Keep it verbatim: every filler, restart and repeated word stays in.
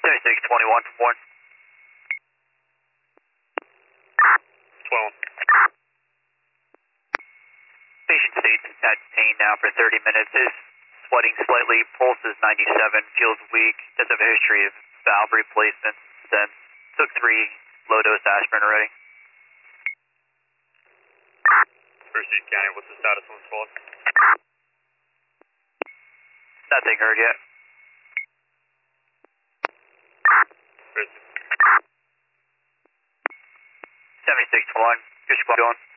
seventy-six twenty-one, one. twelve. Patient stays at pain now for thirty minutes. Is sweating slightly. Pulse is ninety-seven. Feels weak. Does have a history of valve replacement. Then took three low-dose aspirin already. Pursuit County, what's the status on this pulse? Nothing heard yet. Pursuit. seventy-six one. Your squad going.